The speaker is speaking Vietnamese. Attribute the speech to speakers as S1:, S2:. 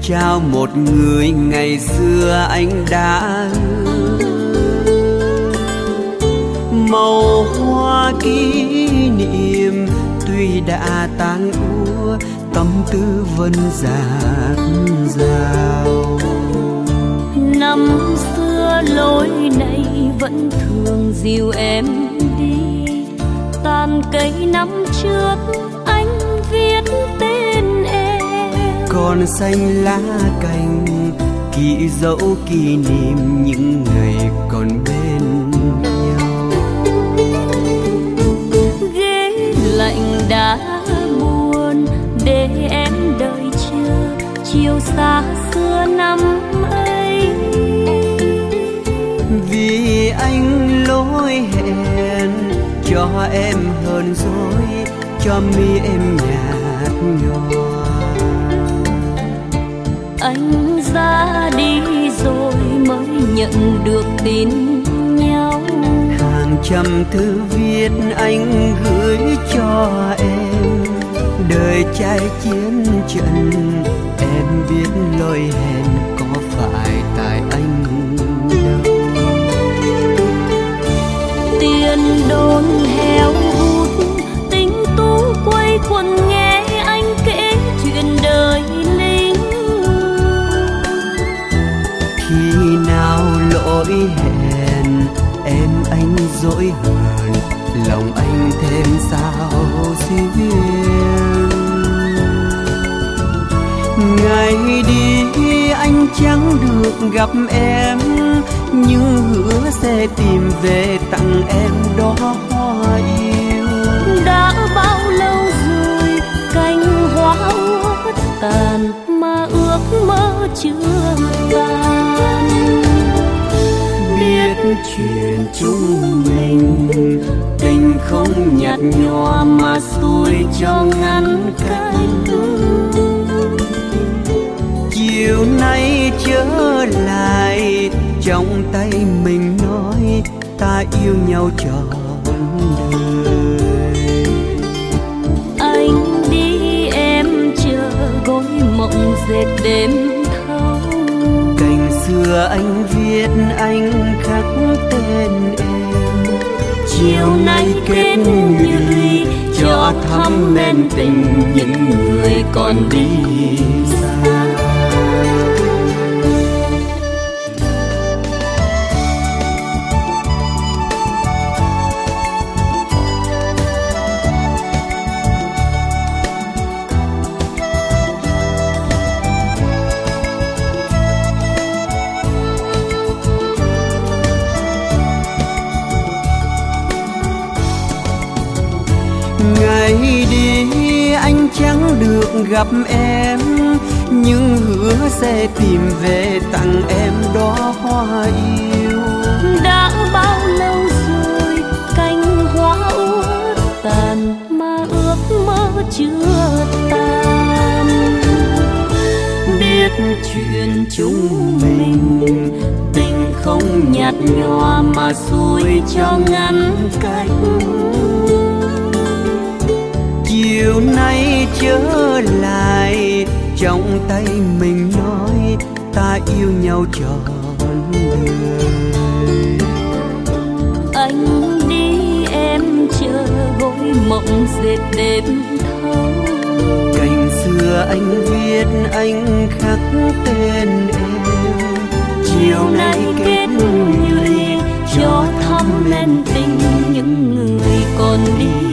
S1: trao một người ngày xưa anh đã màu hoa kỷ niệm tuy đã tan úa, tâm tư vẫn dạt dào.
S2: Năm xưa lối này vẫn thường dìu em đi, tàn cây năm trước anh viết tên em.
S1: Còn xanh lá cành kỷ dấu kỷ niệm những ngày còn bên nhau.
S2: Ghế lạnh đã buồn để em đợi chờ chiều xa xưa năm ấy.
S1: Vì anh lỗi hẹn cho em hờn dỗi, cho mi em nhạt nhòa.
S2: Anh ra đi rồi mới nhận được tin nhau.
S1: Hàng trăm thư viết anh gửi cho em, đời trai chiến trận em biết lỗi hẹn có phải tại anh đâu.
S2: Tiền đồn heo hút tình tú quay quần nghe anh kể chuyện đời lính.
S1: Khi nào lỗi hẹn em anh dỗi hờn, lòng anh thêm sao duyên. Ngày đi anh chẳng được gặp em, nhưng hứa sẽ tìm về tặng em đó hoa yêu.
S2: Đã bao lâu rồi cành hoa úa tàn mà ước mơ chưa tan.
S1: Biết chuyện chúng mình tình không nhạt nhòa mà xuôi cho ngăn cách. Chiều nay trở lại trong tay mình nói ta yêu nhau trọn đời.
S2: Anh đi em chờ gối mộng dệt đêm thâu.
S1: Cành xưa anh viết anh khắc tên em,
S2: Chiều nay kết nhụy cho thắm men tình những người còn đi xa.
S1: Ngày đi anh chẳng được gặp em, nhưng hứa sẽ tìm về tặng em đó hoa yêu.
S2: Đã bao lâu rồi cành hoa úa tàn mà ước mơ chưa tan.
S1: Biết chuyện chúng mình tình không nhạt nhòa mà xuôi cho ngăn cách. Chiều nay trở lại trong tay mình nói ta yêu nhau trọn đời.
S2: Anh đi em chờ gối mộng dệt đêm thâu.
S1: Cành xưa anh viết anh khắc tên em, chiều nay kết nhụy cho thắm men tình những người còn đi